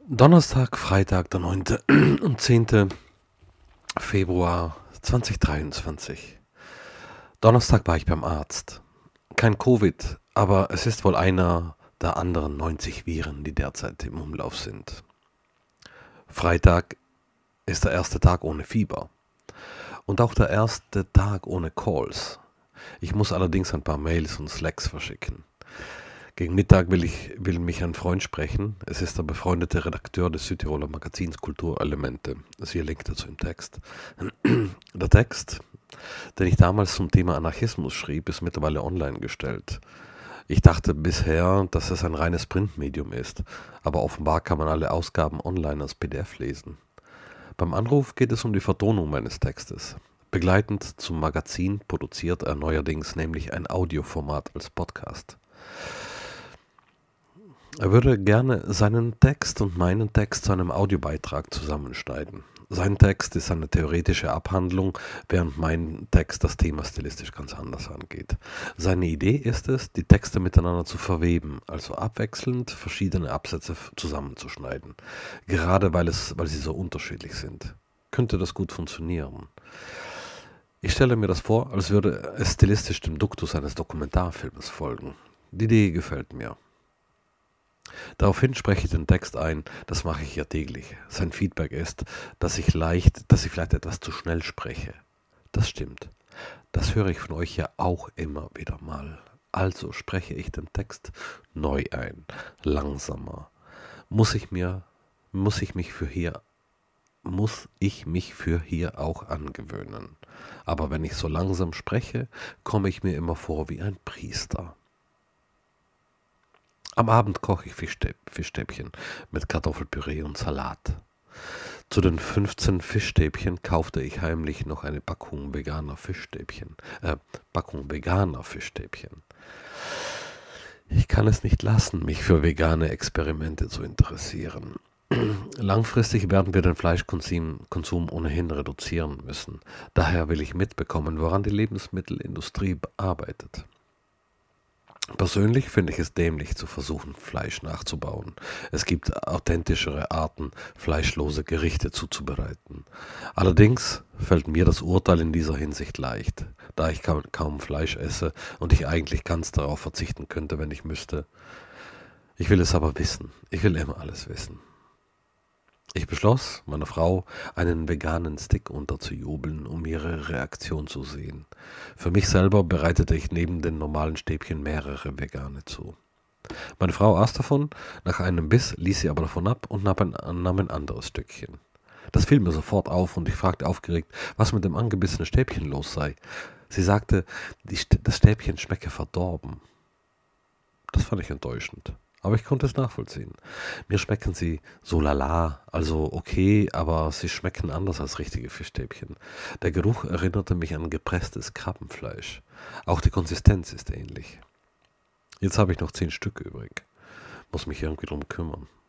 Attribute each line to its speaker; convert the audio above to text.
Speaker 1: Donnerstag, Freitag, der 9. und 10. Februar 2023. Donnerstag war ich beim Arzt. Kein Covid, aber es ist wohl einer der anderen 90 Viren, die derzeit im Umlauf sind. Freitag ist der erste Tag ohne Fieber und auch der erste Tag ohne Calls. Ich muss allerdings ein paar Mails und Slacks verschicken. Gegen Mittag will mich ein Freund sprechen. Es ist der befreundete Redakteur des Südtiroler Magazins Kulturelemente. Siehe Link dazu im Text. Der Text, den ich damals zum Thema Anarchismus schrieb, ist mittlerweile online gestellt. Ich dachte bisher, dass es ein reines Printmedium ist, aber offenbar kann man alle Ausgaben online als PDF lesen. Beim Anruf geht es um die Vertonung meines Textes. Begleitend zum Magazin produziert er neuerdings nämlich ein Audioformat als Podcast. Er würde gerne seinen Text und meinen Text zu einem Audiobeitrag zusammenschneiden. Sein Text ist eine theoretische Abhandlung, während mein Text das Thema stilistisch ganz anders angeht. Seine Idee ist es, die Texte miteinander zu verweben, also abwechselnd verschiedene Absätze zusammenzuschneiden, gerade weil sie so unterschiedlich sind. Könnte das gut funktionieren? Ich stelle mir das vor, als würde es stilistisch dem Duktus eines Dokumentarfilmes folgen. Die Idee gefällt mir. Daraufhin spreche ich den Text ein, das mache ich ja täglich. Sein Feedback ist, dass ich vielleicht etwas zu schnell spreche. Das stimmt. Das höre ich von euch ja auch immer wieder mal. Also spreche ich den Text neu ein, langsamer. Muss ich mich für hier auch angewöhnen. Aber wenn ich so langsam spreche, komme ich mir immer vor wie ein Priester. Am Abend koche ich Fischstäbchen mit Kartoffelpüree und Salat. Zu den 15 Fischstäbchen kaufte ich heimlich noch eine Packung veganer Fischstäbchen. Ich kann es nicht lassen, mich für vegane Experimente zu interessieren. Langfristig werden wir den Fleischkonsum ohnehin reduzieren müssen. Daher will ich mitbekommen, woran die Lebensmittelindustrie arbeitet. Persönlich finde ich es dämlich zu versuchen, Fleisch nachzubauen. Es gibt authentischere Arten, fleischlose Gerichte zuzubereiten. Allerdings fällt mir das Urteil in dieser Hinsicht leicht, da ich kaum Fleisch esse und ich eigentlich ganz darauf verzichten könnte, wenn ich müsste. Ich will es aber wissen. Ich will immer alles wissen. Ich beschloss, meiner Frau einen veganen Stick unterzujubeln, um ihre Reaktion zu sehen. Für mich selber bereitete ich neben den normalen Stäbchen mehrere vegane zu. Meine Frau aß davon, nach einem Biss ließ sie aber davon ab und nahm ein anderes Stückchen. Das fiel mir sofort auf und ich fragte aufgeregt, was mit dem angebissenen Stäbchen los sei. Sie sagte, das Stäbchen schmecke verdorben. Das fand ich enttäuschend. Aber ich konnte es nachvollziehen. Mir schmecken sie so lala, also okay, aber sie schmecken anders als richtige Fischstäbchen. Der Geruch erinnerte mich an gepresstes Krabbenfleisch. Auch die Konsistenz ist ähnlich. Jetzt habe ich noch 10 Stück übrig. Muss mich irgendwie drum kümmern.